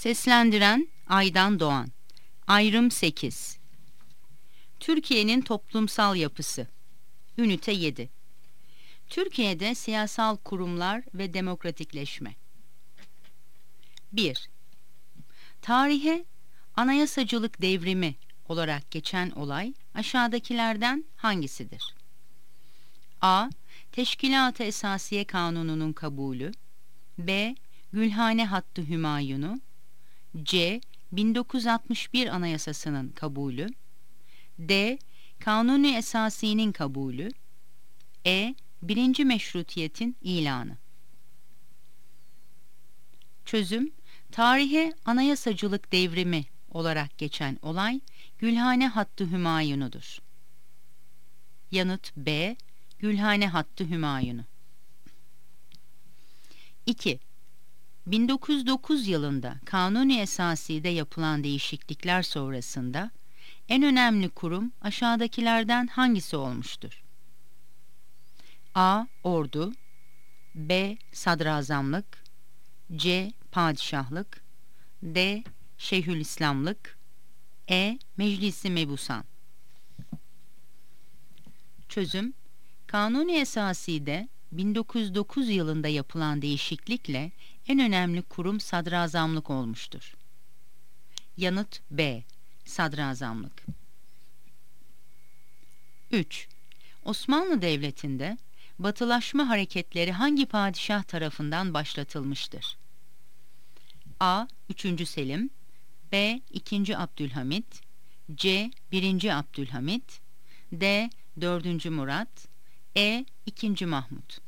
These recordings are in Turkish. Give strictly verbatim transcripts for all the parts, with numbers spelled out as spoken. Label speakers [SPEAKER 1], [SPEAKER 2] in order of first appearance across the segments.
[SPEAKER 1] Seslendiren Aydan Doğan. Ayrım sekiz. Türkiye'nin toplumsal yapısı. Ünite yedi. Türkiye'de siyasal kurumlar ve demokratikleşme. bir. Tarihe anayasacılık devrimi olarak geçen olay aşağıdakilerden hangisidir? A. Teşkilat-ı Esasiye Kanunu'nun kabulü. B. Gülhane Hattı Hümayunu. C. bin dokuz yüz altmış bir Anayasası'nın kabulü. D. Kanuni Esasi'nin kabulü. E. Birinci Meşrutiyet'in ilanı. Çözüm: tarihe anayasacılık devrimi olarak geçen olay Gülhane Hattı Hümayunu'dur. Yanıt B. Gülhane Hattı Hümayunu. iki. bin dokuz yüz dokuz yılında Kanuni Esasi'de yapılan değişiklikler sonrasında en önemli kurum aşağıdakilerden hangisi olmuştur? A. Ordu. B. Sadrazamlık. C. Padişahlık. D. Şeyhülislamlık. E. Meclisi Mebusan. Çözüm: Kanuni Esasi'de bin dokuz yüz dokuz yılında yapılan değişiklikle en önemli kurum sadrazamlık olmuştur. Yanıt B. Sadrazamlık. üç. Osmanlı Devleti'nde batılaşma hareketleri hangi padişah tarafından başlatılmıştır? A. üçüncü Selim. B. ikinci Abdülhamit. C. birinci Abdülhamit. D. dördüncü Murat. E. ikinci Mahmut.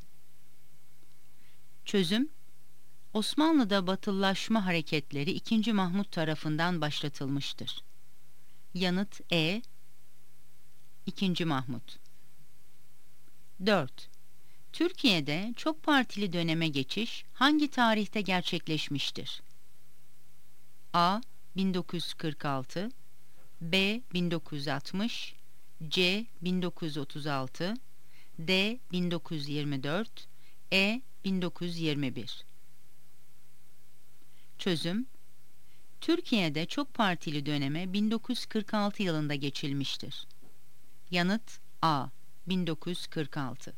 [SPEAKER 1] Çözüm: Osmanlı'da batılılaşma hareketleri ikinci Mahmut tarafından başlatılmıştır. Yanıt E. ikinci Mahmut. dört. Türkiye'de çok partili döneme geçiş hangi tarihte gerçekleşmiştir? A. bin dokuz yüz kırk altı. B. bin dokuz yüz altmış. C. bin dokuz yüz otuz altı. D. bin dokuz yüz yirmi dört. E. bin dokuz yüz yirmi bir. Çözüm: Türkiye'de çok partili döneme bin dokuz yüz kırk altı yılında geçilmiştir. Yanıt A. bin dokuz yüz kırk altı.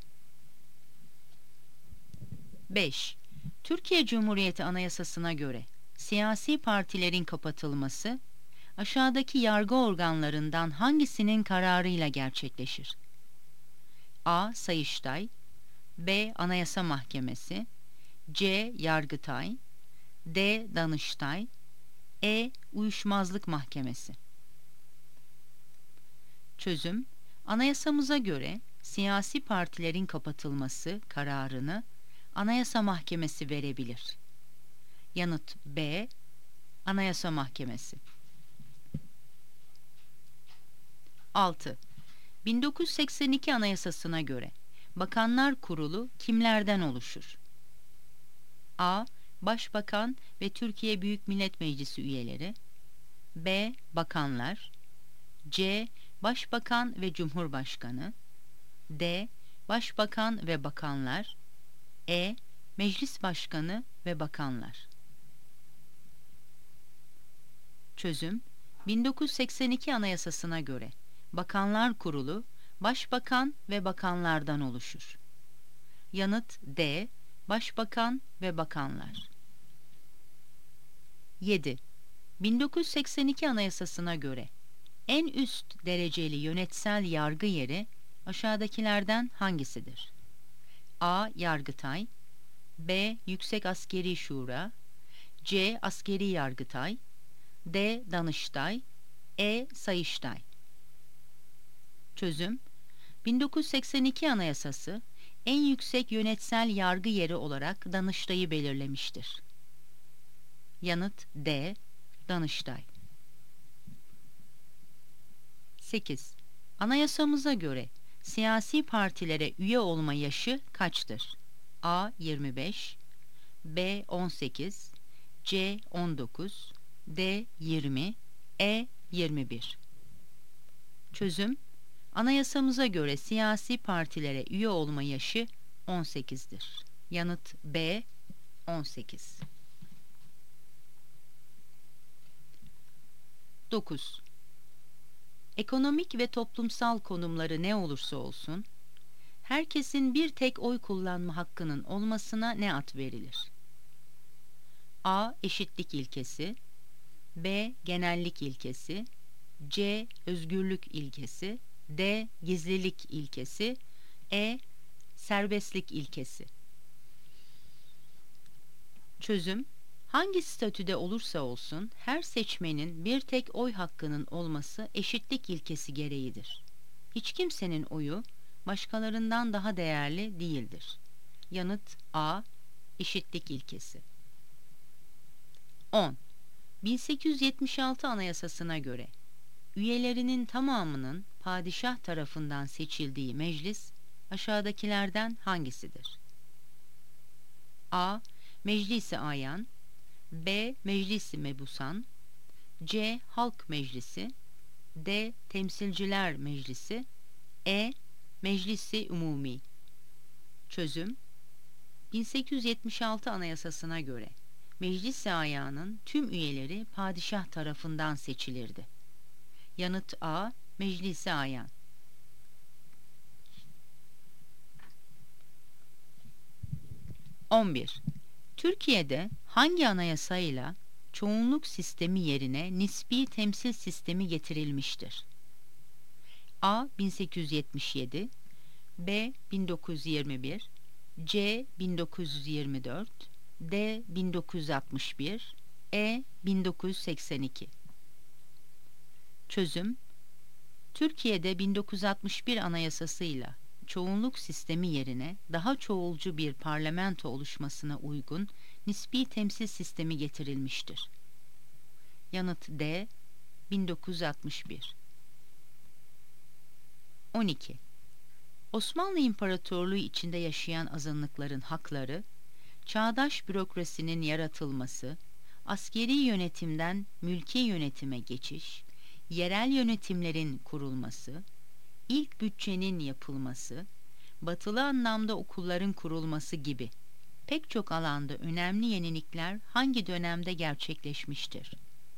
[SPEAKER 1] beş. Türkiye Cumhuriyeti Anayasası'na göre siyasi partilerin kapatılması aşağıdaki yargı organlarından hangisinin kararıyla gerçekleşir? A. Sayıştay. B. Anayasa Mahkemesi. C. Yargıtay. D. Danıştay. E. Uyuşmazlık Mahkemesi. Çözüm: Anayasamıza göre siyasi partilerin kapatılması kararını Anayasa Mahkemesi verebilir. Yanıt B. Anayasa Mahkemesi. altı. bin dokuz yüz seksen iki Anayasası'na göre Bakanlar Kurulu kimlerden oluşur? A. Başbakan ve Türkiye Büyük Millet Meclisi üyeleri. B. Bakanlar. C. Başbakan ve Cumhurbaşkanı. D. Başbakan ve bakanlar. E. Meclis Başkanı ve bakanlar. Çözüm: bin dokuz yüz seksen iki Anayasası'na göre Bakanlar Kurulu Başbakan ve bakanlardan oluşur. Yanıt D. Başbakan ve bakanlar. yedi. bin dokuz yüz seksen iki Anayasası'na göre en üst dereceli yönetsel yargı yeri aşağıdakilerden hangisidir? A. Yargıtay. B. Yüksek Askeri Şura. C. Askeri Yargıtay. D. Danıştay. E. Sayıştay. Çözüm: bin dokuz yüz seksen iki Anayasası en yüksek yönetsel yargı yeri olarak Danıştay'ı belirlemiştir. Yanıt D. Danıştay. sekiz. Anayasamıza göre siyasi partilere üye olma yaşı kaçtır? A. yirmi beş. B. on sekiz. C. on dokuz. D. yirmi. E. yirmi bir. Çözüm: Anayasamıza göre siyasi partilere üye olma yaşı on sekizdir. Yanıt B. on sekiz. dokuz. Ekonomik ve toplumsal konumları ne olursa olsun, herkesin bir tek oy kullanma hakkının olmasına ne ad verilir? A. Eşitlik ilkesi, B. Genellik ilkesi, C. Özgürlük ilkesi, D. Gizlilik ilkesi, E. Serbestlik ilkesi. Çözüm: hangi statüde olursa olsun her seçmenin bir tek oy hakkının olması eşitlik ilkesi gereğidir. Hiç kimsenin oyu başkalarından daha değerli değildir. Yanıt A. Eşitlik ilkesi. on. bin sekiz yüz yetmiş altı Anayasasına göre üyelerinin tamamının padişah tarafından seçildiği meclis aşağıdakilerden hangisidir? A. Meclis-i Ayan, B. Meclis-i Mebusan, C. Halk Meclisi, D. Temsilciler Meclisi, E. Meclis-i Umumi. Çözüm: bin sekiz yüz yetmiş altı Anayasasına göre Meclis-i Ayan'ın tüm üyeleri padişah tarafından seçilirdi. Yanıt A. Meclis-i Ayan. on bir. Türkiye'de hangi anayasayla çoğunluk sistemi yerine nispi temsil sistemi getirilmiştir? A. bin sekiz yüz yetmiş yedi, B. bin dokuz yüz yirmi bir, C. bin dokuz yüz yirmi dört, D. bin dokuz yüz altmış bir, E. bin dokuz yüz seksen iki. Çözüm: Türkiye'de bin dokuz yüz altmış bir Anayasasıyla çoğunluk sistemi yerine daha çoğulcu bir parlamento oluşmasına uygun nispi temsil sistemi getirilmiştir. Yanıt D. bin dokuz yüz altmış bir. on iki. Osmanlı İmparatorluğu içinde yaşayan azınlıkların hakları, çağdaş bürokrasinin yaratılması, askeri yönetimden mülki yönetime geçiş, yerel yönetimlerin kurulması, ilk bütçenin yapılması, batılı anlamda okulların kurulması gibi pek çok alanda önemli yenilikler hangi dönemde gerçekleşmiştir?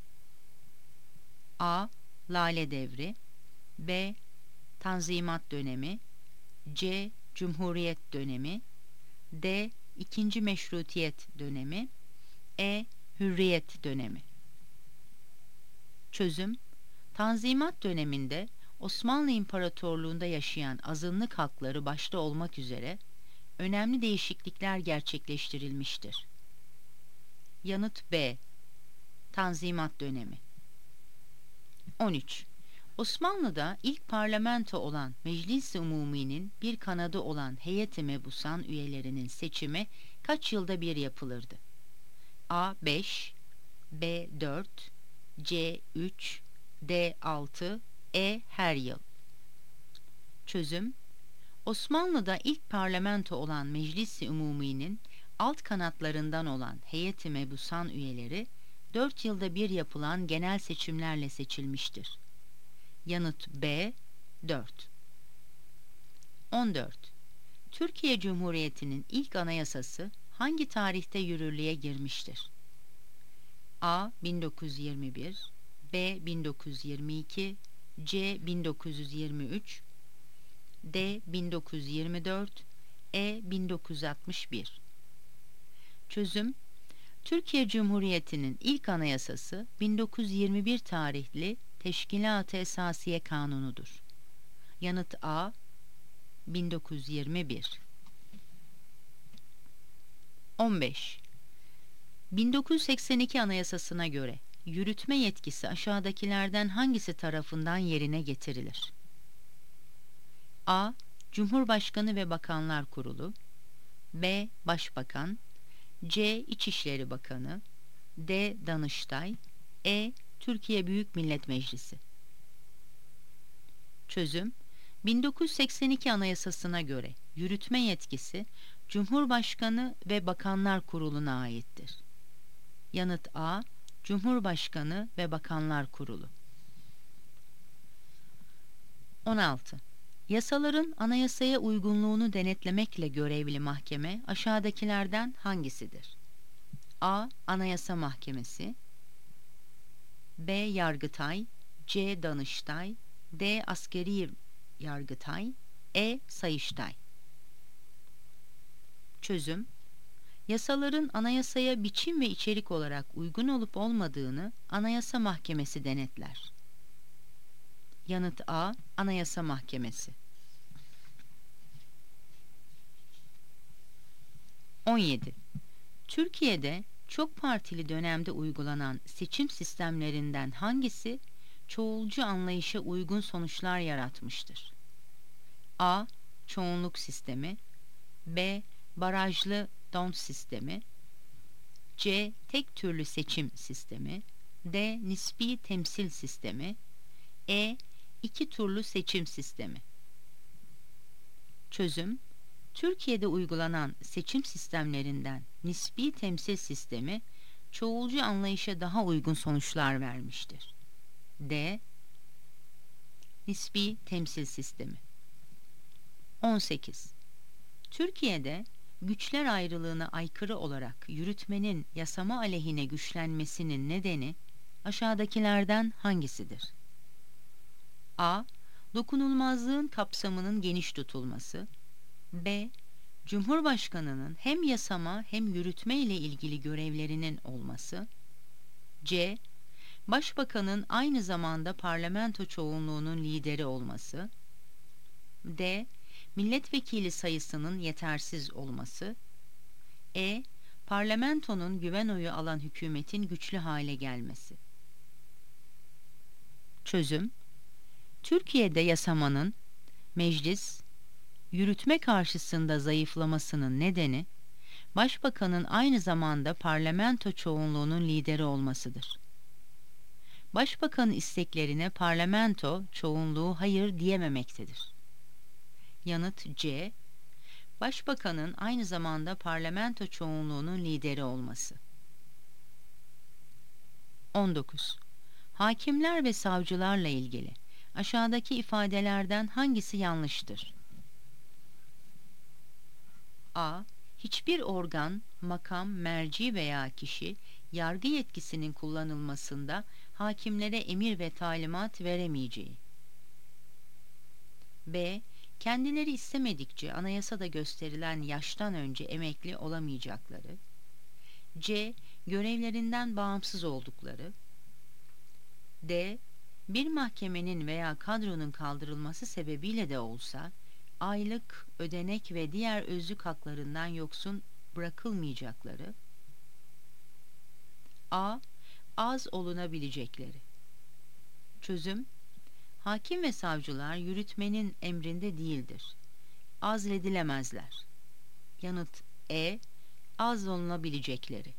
[SPEAKER 1] A. Lale Devri, B. Tanzimat dönemi, C. Cumhuriyet dönemi, D. İkinci Meşrutiyet dönemi, E. Hürriyet dönemi. Çözüm: Tanzimat döneminde Osmanlı İmparatorluğu'nda yaşayan azınlık halkları başta olmak üzere önemli değişiklikler gerçekleştirilmiştir. Yanıt B. Tanzimat dönemi. on üç. Osmanlı'da ilk parlamento olan Meclis-i Umumi'nin bir kanadı olan Heyet-i Mebusan üyelerinin seçimi kaç yılda bir yapılırdı? A. beş, B. dört, C. üç, D. altı, E. Her yıl. Çözüm: Osmanlı'da ilk parlamento olan Meclis-i Umumi'nin alt kanatlarından olan Heyet-i Mebusan üyeleri dört yılda bir yapılan genel seçimlerle seçilmiştir. Yanıt B. dört. on dört. Türkiye Cumhuriyeti'nin ilk anayasası hangi tarihte yürürlüğe girmiştir? A. bin dokuz yüz yirmi bir, B. bin dokuz yüz yirmi iki, C. bin dokuz yüz yirmi üç, D. bin dokuz yüz yirmi dört, E. bin dokuz yüz altmış bir. Çözüm: Türkiye Cumhuriyeti'nin ilk anayasası bin dokuz yüz yirmi bir tarihli Teşkilat-ı Esasiye Kanunu'dur. Yanıt A. bin dokuz yüz yirmi bir. on beş. bin dokuz yüz seksen iki Anayasasına göre yürütme yetkisi aşağıdakilerden hangisi tarafından yerine getirilir? A. Cumhurbaşkanı ve Bakanlar Kurulu, B. Başbakan, C. İçişleri Bakanı, D. Danıştay, E. Türkiye Büyük Millet Meclisi. Çözüm: bin dokuz yüz seksen iki Anayasasına göre yürütme yetkisi Cumhurbaşkanı ve Bakanlar Kurulu'na aittir. Yanıt A. Cumhurbaşkanı ve Bakanlar Kurulu. on altı. Yasaların anayasaya uygunluğunu denetlemekle görevli mahkeme aşağıdakilerden hangisidir? A. Anayasa Mahkemesi, B. Yargıtay, C. Danıştay, D. Askeri Yargıtay, E. Sayıştay. Çözüm: yasaların anayasaya biçim ve içerik olarak uygun olup olmadığını Anayasa Mahkemesi denetler. Yanıt A. Anayasa Mahkemesi. on yedi. Türkiye'de çok partili dönemde uygulanan seçim sistemlerinden hangisi çoğulcu anlayışa uygun sonuçlar yaratmıştır? A. Çoğunluk sistemi, B. Barajlı don sistemi, C. Tek türlü seçim sistemi, D. Nispi temsil sistemi, E. İki turlu seçim sistemi. Çözüm: Türkiye'de uygulanan seçim sistemlerinden nispi temsil sistemi çoğulcu anlayışa daha uygun sonuçlar vermiştir. D. Nispi temsil sistemi. on sekiz. Türkiye'de güçler ayrılığına aykırı olarak yürütmenin yasama aleyhine güçlenmesinin nedeni aşağıdakilerden hangisidir? A. Dokunulmazlığın kapsamının geniş tutulması, B. Cumhurbaşkanının hem yasama hem yürütme ile ilgili görevlerinin olması, C. Başbakanın aynı zamanda parlamento çoğunluğunun lideri olması, D. Milletvekili sayısının yetersiz olması, E. Parlamentonun güven oyu alan hükümetin güçlü hale gelmesi. Çözüm: Türkiye'de yasamanın meclis, yürütme karşısında zayıflamasının nedeni, Başbakanın aynı zamanda parlamento çoğunluğunun lideri olmasıdır. Başbakanın isteklerine parlamento çoğunluğu hayır diyememektedir. Yanıt C. Başbakanın aynı zamanda parlamento çoğunluğunun lideri olması. on dokuz. Hakimler ve savcılarla ilgili aşağıdaki ifadelerden hangisi yanlıştır? A. Hiçbir organ, makam, merci veya kişi yargı yetkisinin kullanılmasında hakimlere emir ve talimat veremeyeceği. B. Kendileri istemedikçe anayasada gösterilen yaştan önce emekli olamayacakları. C. Görevlerinden bağımsız oldukları. D. Bir mahkemenin veya kadronun kaldırılması sebebiyle de olsa aylık, ödenek ve diğer özlük haklarından yoksun bırakılmayacakları. A. Az olunabilecekleri. Çözüm: hakim ve savcılar yürütmenin emrinde değildir. Azledilemezler. Yanıt E. Az olunabilecekleri.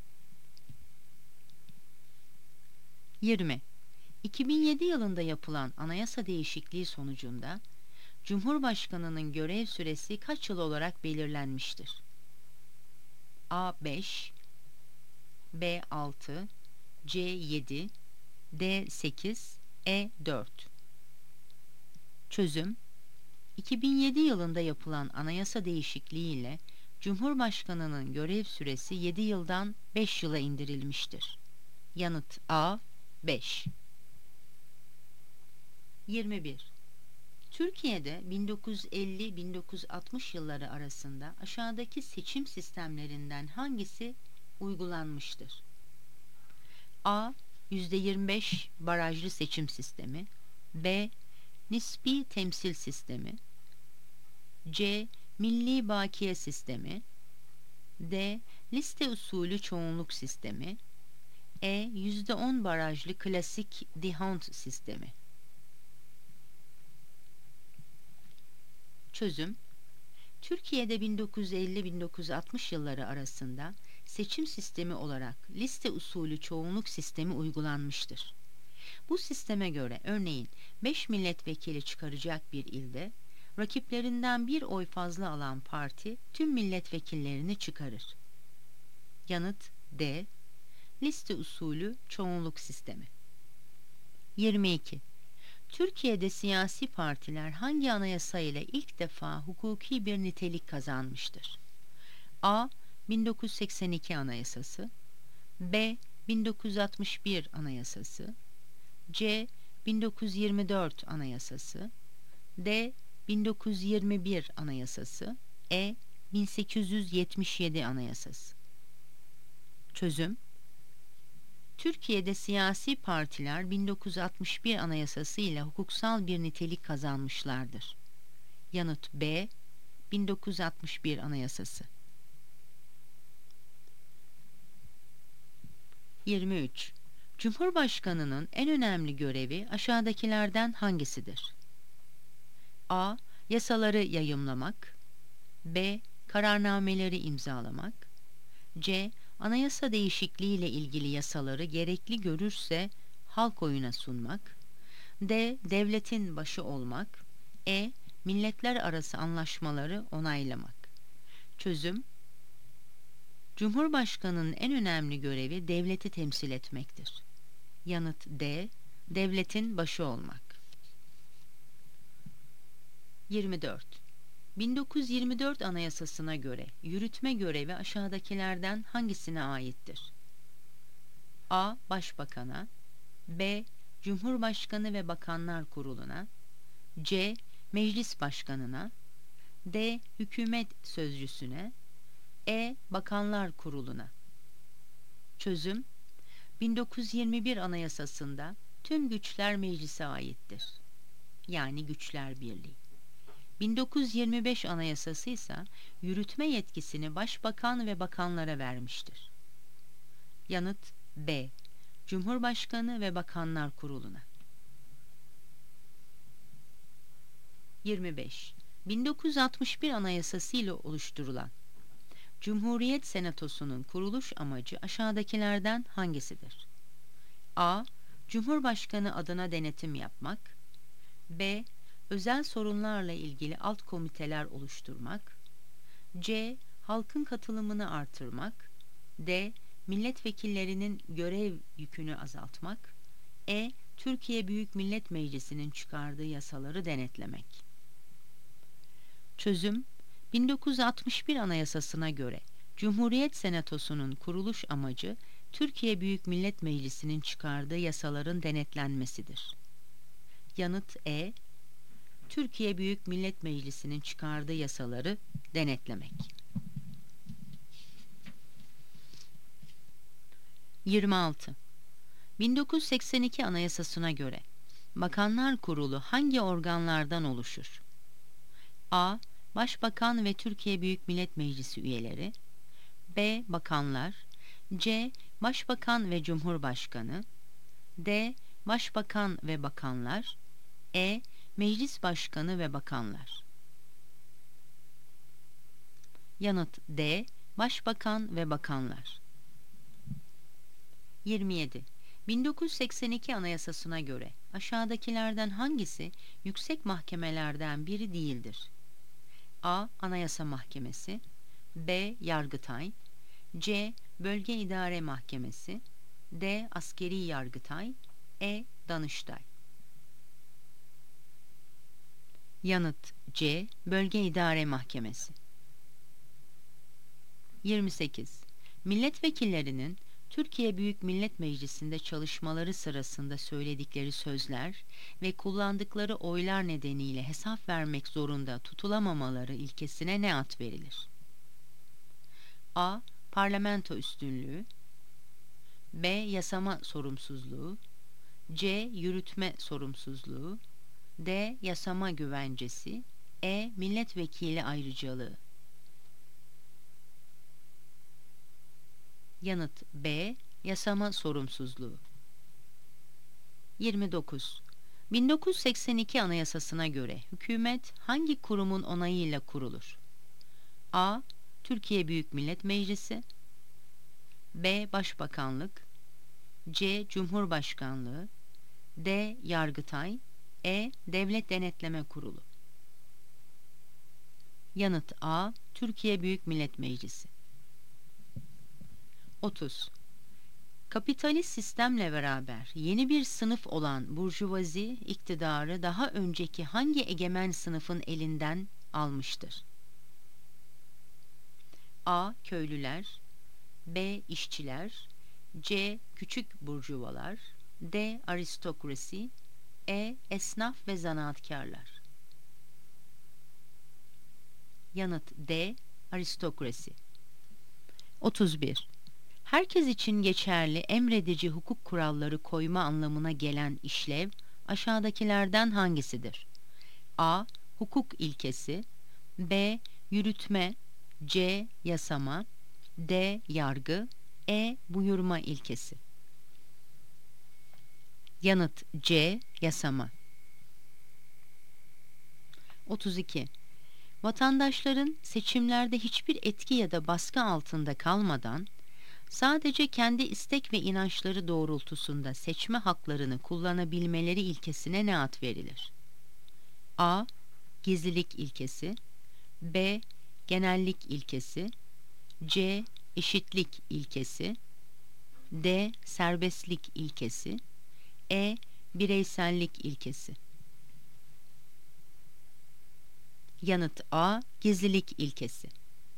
[SPEAKER 1] yirmi. iki bin yedi yılında yapılan anayasa değişikliği sonucunda Cumhurbaşkanının görev süresi kaç yıl olarak belirlenmiştir? A. beş, B. altı, C. yedi, D. sekiz, E. dört. Çözüm: iki bin yedi yılında yapılan anayasa değişikliği ile Cumhurbaşkanının görev süresi yedi yıldan beş yıla indirilmiştir. Yanıt A. beş. yirmi bir. Türkiye'de bin dokuz yüz elli - bin dokuz yüz altmış yılları arasında aşağıdaki seçim sistemlerinden hangisi uygulanmıştır? A. yüzde yirmi beş barajlı seçim sistemi, B. Nispi temsil sistemi, C. Milli bakiye sistemi, D. Liste usulü çoğunluk sistemi, E. yüzde on barajlı klasik D'Hondt sistemi. Çözüm: Türkiye'de bin dokuz yüz elli - bin dokuz yüz altmış yılları arasında seçim sistemi olarak liste usulü çoğunluk sistemi uygulanmıştır. Bu sisteme göre örneğin beş milletvekili çıkaracak bir ilde rakiplerinden bir oy fazla alan parti tüm milletvekillerini çıkarır. Yanıt D. Liste usulü çoğunluk sistemi. yirmi iki. Türkiye'de siyasi partiler hangi anayasa ile ilk defa hukuki bir nitelik kazanmıştır? A. bin dokuz yüz seksen iki Anayasası, B. bin dokuz yüz altmış bir Anayasası, C. bin dokuz yüz yirmi dört Anayasası, D. bin dokuz yüz yirmi bir Anayasası, E. bin sekiz yüz yetmiş yedi Anayasası. Çözüm: Türkiye'de siyasi partiler bin dokuz yüz altmış bir Anayasası ile hukuksal bir nitelik kazanmışlardır. Yanıt B. bin dokuz yüz altmış bir Anayasası. yirmi üç. Cumhurbaşkanının en önemli görevi aşağıdakilerden hangisidir? A. Yasaları yayımlamak, B. Kararnameleri imzalamak, C. Anayasa değişikliği ile ilgili yasaları gerekli görürse halk oyuna sunmak, D. Devletin başı olmak, E. Milletler arası anlaşmaları onaylamak. Çözüm: Cumhurbaşkanının en önemli görevi devleti temsil etmektir. Yanıt D. Devletin başı olmak. yirmi dört. bin dokuz yüz yirmi dört Anayasasına göre yürütme görevi aşağıdakilerden hangisine aittir? A. Başbakan'a, B. Cumhurbaşkanı ve Bakanlar Kurulu'na, C. Meclis Başkanı'na, D. Hükümet Sözcüsü'ne, E. Bakanlar Kurulu'na. Çözüm: bin dokuz yüz yirmi bir Anayasası'nda tüm güçler meclise aittir. Yani Güçler Birliği. bin dokuz yüz yirmi beş Anayasası ise yürütme yetkisini Başbakan ve bakanlara vermiştir. Yanıt B. Cumhurbaşkanı ve Bakanlar Kurulu'na. yirmi beş. bin dokuz yüz altmış bir Anayasası ile oluşturulan Cumhuriyet Senatosu'nun kuruluş amacı aşağıdakilerden hangisidir? A. Cumhurbaşkanı adına denetim yapmak, B. Özel sorunlarla ilgili alt komiteler oluşturmak, C. Halkın katılımını artırmak, D. Milletvekillerinin görev yükünü azaltmak, E. Türkiye Büyük Millet Meclisi'nin çıkardığı yasaları denetlemek. Çözüm: bin dokuz yüz altmış bir Anayasasına göre Cumhuriyet Senatosu'nun kuruluş amacı Türkiye Büyük Millet Meclisi'nin çıkardığı yasaların denetlenmesidir. Yanıt E. Türkiye Büyük Millet Meclisi'nin çıkardığı yasaları denetlemek. yirmi altı. bin dokuz yüz seksen iki Anayasasına göre Bakanlar Kurulu hangi organlardan oluşur? A. Başbakan ve Türkiye Büyük Millet Meclisi üyeleri, B. Bakanlar, C. Başbakan ve Cumhurbaşkanı, D. Başbakan ve bakanlar, E. Meclis Başkanı ve bakanlar. Yanıt D. Başbakan ve bakanlar. yirmi yedi. bin dokuz yüz seksen iki Anayasasına göre aşağıdakilerden hangisi yüksek mahkemelerden biri değildir? A. Anayasa Mahkemesi, B. Yargıtay, C. Bölge İdare Mahkemesi, D. Askeri Yargıtay, E. Danıştay. Yanıt C. Bölge İdare Mahkemesi. yirmi sekiz. Milletvekillerinin Türkiye Büyük Millet Meclisi'nde çalışmaları sırasında söyledikleri sözler ve kullandıkları oylar nedeniyle hesap vermek zorunda tutulamamaları ilkesine ne ad verilir? A. Parlamento üstünlüğü, B. Yasama sorumsuzluğu, C. Yürütme sorumsuzluğu, D. Yasama güvencesi, E. Milletvekili ayrıcalığı. Yanıt B. Yasama sorumsuzluğu. yirmi dokuz. bin dokuz yüz seksen iki Anayasasına göre hükümet hangi kurumun onayıyla kurulur? A. Türkiye Büyük Millet Meclisi, B. Başbakanlık, C. Cumhurbaşkanlığı, D. Yargıtay, E. Devlet Denetleme Kurulu. Yanıt A. Türkiye Büyük Millet Meclisi. otuz. Kapitalist sistemle beraber yeni bir sınıf olan burjuvazi iktidarı daha önceki hangi egemen sınıfın elinden almıştır? A. Köylüler, B. İşçiler, C. Küçük burjuvalar, D. Aristokrasi, E. Esnaf ve zanaatkarlar. Yanıt D. Aristokrasi. otuz bir. Herkes için geçerli emredici hukuk kuralları koyma anlamına gelen işlev aşağıdakilerden hangisidir? A. Hukuk ilkesi, B. Yürütme, C. Yasama, D. Yargı, E. Buyurma ilkesi. Yanıt C. Yasama. otuz iki. Vatandaşların seçimlerde hiçbir etki ya da baskı altında kalmadan sadece kendi istek ve inançları doğrultusunda seçme haklarını kullanabilmeleri ilkesine ne ad verilir? A. Gizlilik ilkesi, B. Genellik ilkesi, C. Eşitlik ilkesi, D. Serbestlik ilkesi, E. Bireysellik ilkesi. Yanıt A. Gizlilik ilkesi.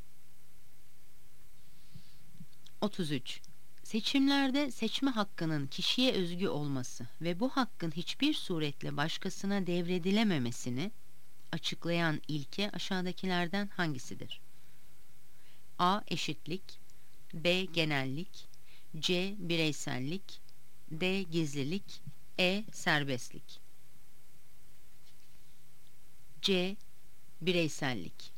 [SPEAKER 1] otuz üç. Seçimlerde seçme hakkının kişiye özgü olması ve bu hakkın hiçbir suretle başkasına devredilememesini açıklayan ilke aşağıdakilerden hangisidir? A. Eşitlik, B. Genellik, C. Bireysellik, D. Gizlilik, E. Serbestlik. C. Bireysellik.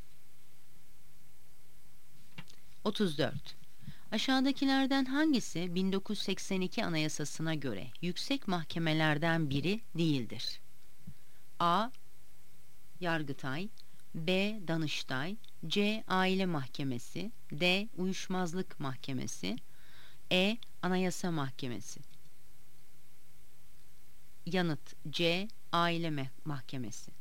[SPEAKER 1] otuz dört. Aşağıdakilerden hangisi bin dokuz yüz seksen iki Anayasası'na göre yüksek mahkemelerden biri değildir? A. Yargıtay, B. Danıştay, C. Aile Mahkemesi, D. Uyuşmazlık Mahkemesi, E. Anayasa Mahkemesi. Yanıt C. Aile Mahkemesi.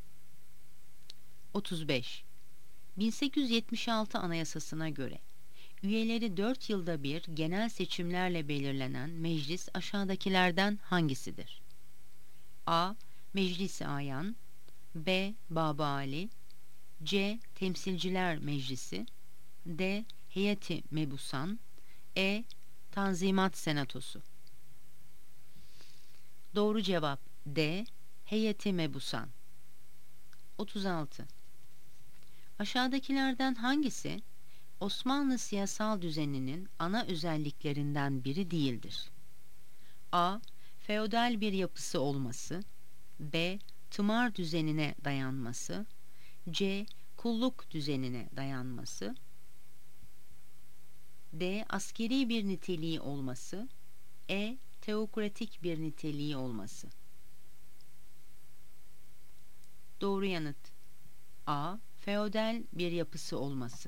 [SPEAKER 1] otuz beş. bin sekiz yüz yetmiş altı Anayasası'na göre üyeleri dört yılda bir genel seçimlerle belirlenen meclis aşağıdakilerden hangisidir? A. Meclis-i Ayan, B. Babali, C. Temsilciler Meclisi, D. Heyeti Mebusan, E. Tanzimat Senatosu. Doğru cevap D. Heyeti Mebusan. otuz altı. Aşağıdakilerden hangisi Osmanlı siyasal düzeninin ana özelliklerinden biri değildir? A. Feodal bir yapısı olması, B. Tımar düzenine dayanması, C. Kulluk düzenine dayanması, D. Askeri bir niteliği olması, E. Teokratik bir niteliği olması. Doğru yanıt A. Feodal bir yapısı olması.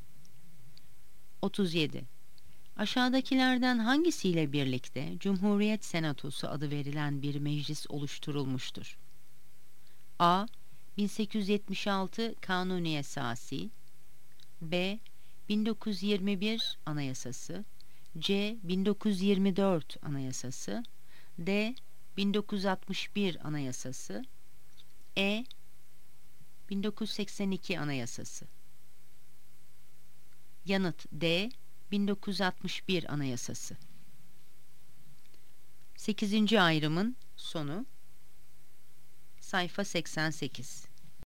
[SPEAKER 1] otuz yedi. Aşağıdakilerden hangisiyle birlikte Cumhuriyet Senatosu adı verilen bir meclis oluşturulmuştur? A. bin sekiz yüz yetmiş altı Kanuni Esası, B. bin dokuz yüz yirmi bir Anayasası, C. bin dokuz yüz yirmi dört Anayasası, D. bin dokuz yüz altmış bir Anayasası, E. bin dokuz yüz seksen iki Anayasası. Yanıt D. bin dokuz yüz altmış bir Anayasası. sekizinci ayrımın sonu. Sayfa seksen sekiz.